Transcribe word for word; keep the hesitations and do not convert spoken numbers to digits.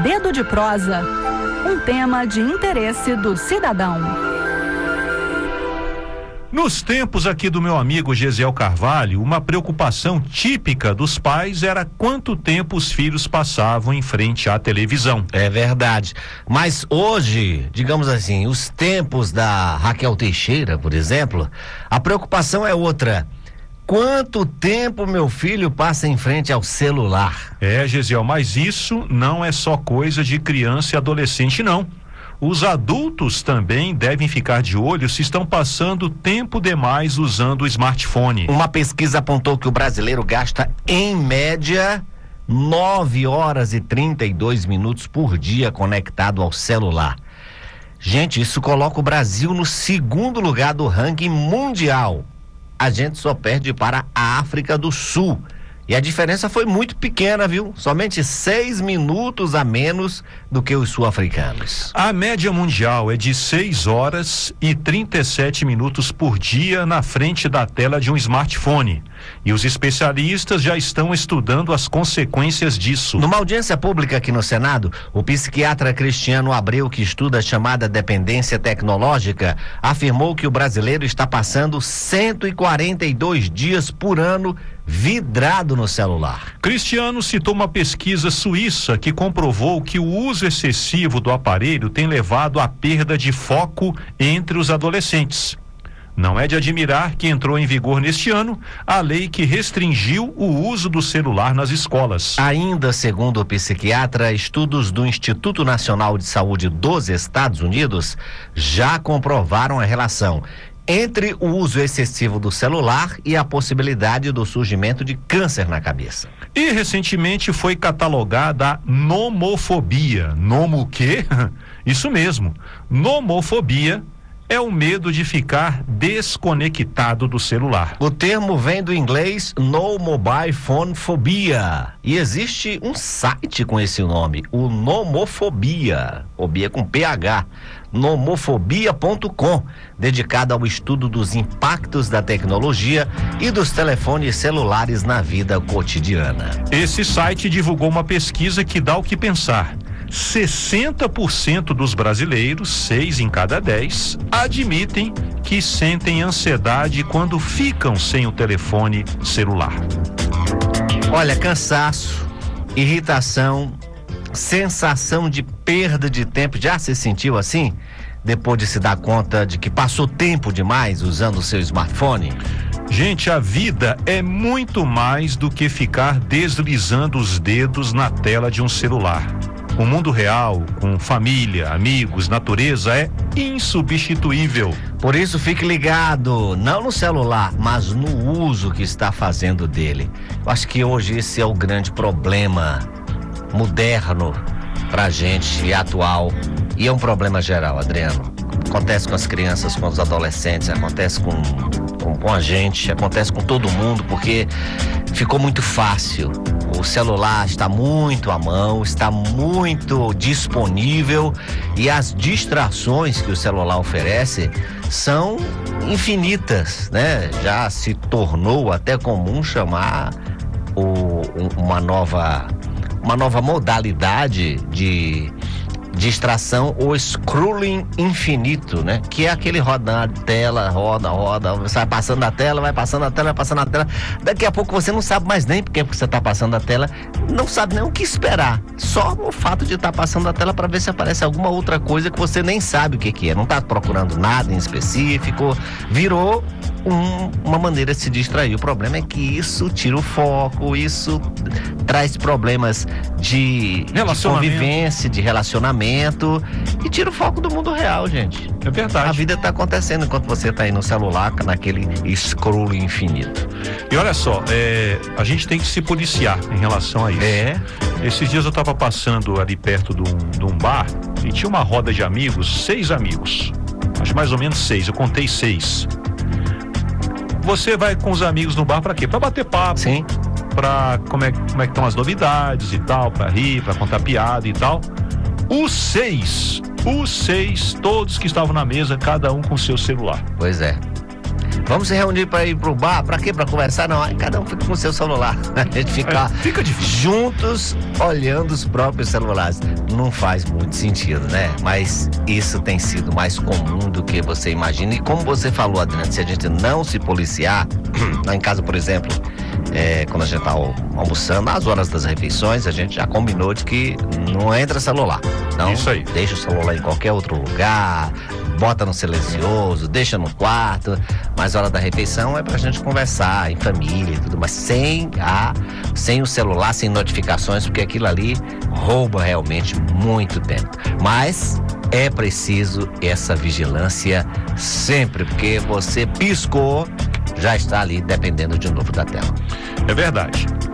Dedo de Prosa, um tema de interesse do cidadão. Nos tempos aqui do meu amigo Gesiel Carvalho, uma preocupação típica dos pais era quanto tempo os filhos passavam em frente à televisão. É verdade. Mas hoje, digamos assim, os tempos da Raquel Teixeira, por exemplo, a preocupação é outra. Quanto tempo meu filho passa em frente ao celular? É, Gesiel, mas isso não é só coisa de criança e adolescente, não. Os adultos também devem ficar de olho se estão passando tempo demais usando o smartphone. Uma pesquisa apontou que o brasileiro gasta, em média, nove horas e trinta e dois minutos por dia conectado ao celular. Gente, isso coloca o Brasil no segundo lugar do ranking mundial. A gente só perde para a África do Sul. E a diferença foi muito pequena, viu? Somente seis minutos a menos do que os sul-africanos. A média mundial é de seis horas e trinta e sete minutos por dia na frente da tela de um smartphone. E os especialistas já estão estudando as consequências disso. Numa audiência pública aqui no Senado, o psiquiatra Cristiano Abreu, que estuda a chamada dependência tecnológica, afirmou que o brasileiro está passando cento e quarenta e dois dias por ano vidrado no celular. Cristiano citou uma pesquisa suíça que comprovou que o uso excessivo do aparelho tem levado à perda de foco entre os adolescentes. Não é de admirar que entrou em vigor neste ano a lei que restringiu o uso do celular nas escolas. Ainda segundo o psiquiatra, estudos do Instituto Nacional de Saúde dos Estados Unidos já comprovaram a relação entre o uso excessivo do celular e a possibilidade do surgimento de câncer na cabeça. E recentemente foi catalogada a nomofobia. Nomo o quê? Isso mesmo. Nomofobia é o medo de ficar desconectado do celular. O termo vem do inglês No Mobile Phone Phobia. E existe um site com esse nome, o Nomofobia. Fobia com P H. nomofobia ponto com, dedicado ao estudo dos impactos da tecnologia e dos telefones celulares na vida cotidiana. Esse site divulgou uma pesquisa que dá o que pensar. sessenta por cento dos brasileiros, seis em cada dez, admitem que sentem ansiedade quando ficam sem o telefone celular. Olha, cansaço, irritação, sensação de perda de tempo. Já se sentiu assim? Depois de se dar conta de que passou tempo demais usando o seu smartphone? Gente, a vida é muito mais do que ficar deslizando os dedos na tela de um celular. O mundo real, com família, amigos, natureza, é insubstituível. Por isso, fique ligado, não no celular, mas no uso que está fazendo dele. Eu acho que hoje esse é o grande problema moderno pra gente e atual. E é um problema geral, Adriano. Acontece com as crianças, com os adolescentes, acontece com, com, com a gente, acontece com todo mundo, porque ficou muito fácil. O celular está muito à mão, está muito disponível e as distrações que o celular oferece são infinitas, né? Já se tornou até comum chamar o, uma nova, uma nova modalidade de distração, o scrolling infinito, né? Que é aquele roda na tela, roda, roda, você vai passando a tela, vai passando a tela, vai passando a tela. Daqui a pouco você não sabe mais nem porque você está passando a tela, não sabe nem o que esperar. Só o fato de estar tá passando a tela para ver se aparece alguma outra coisa que você nem sabe o que que é. Não está procurando nada em específico, virou um, uma maneira de se distrair. O problema é que isso tira o foco, isso traz problemas de, de convivência, de relacionamento e tira o foco do mundo real, gente. É verdade. A vida está acontecendo enquanto você está aí no celular, naquele scroll infinito. E olha só, é, a gente tem que se policiar em relação a isso. É. Esses dias eu estava passando ali perto de um, de um bar e tinha uma roda de amigos, seis amigos. Acho mais ou menos seis, eu contei seis. Você vai com os amigos no bar para quê? Para bater papo. Sim. Para como é, como é que estão as novidades e tal, para rir, para contar piada e tal. Os seis, os seis, todos que estavam na mesa, cada um com seu celular. Pois é. Vamos se reunir para ir pro bar, para quê? Para conversar? Não, aí cada um fica com o seu celular. A gente fica, é, fica difícil. juntos olhando os próprios celulares. Não faz muito sentido, né? Mas isso tem sido mais comum do que você imagina. E como você falou, Adriano, se a gente não se policiar, lá em casa, por exemplo, é, quando a gente tá almoçando, às horas das refeições, a gente já combinou de que não entra celular. Então, isso aí. Deixa o celular em qualquer outro lugar, bota no silencioso, deixa no quarto, mas a hora da refeição é pra gente conversar em família e tudo, mas sem a, sem o celular, sem notificações, porque aquilo ali rouba realmente muito tempo. Mas é preciso essa vigilância sempre, porque você piscou, já está ali dependendo de novo da tela. É verdade.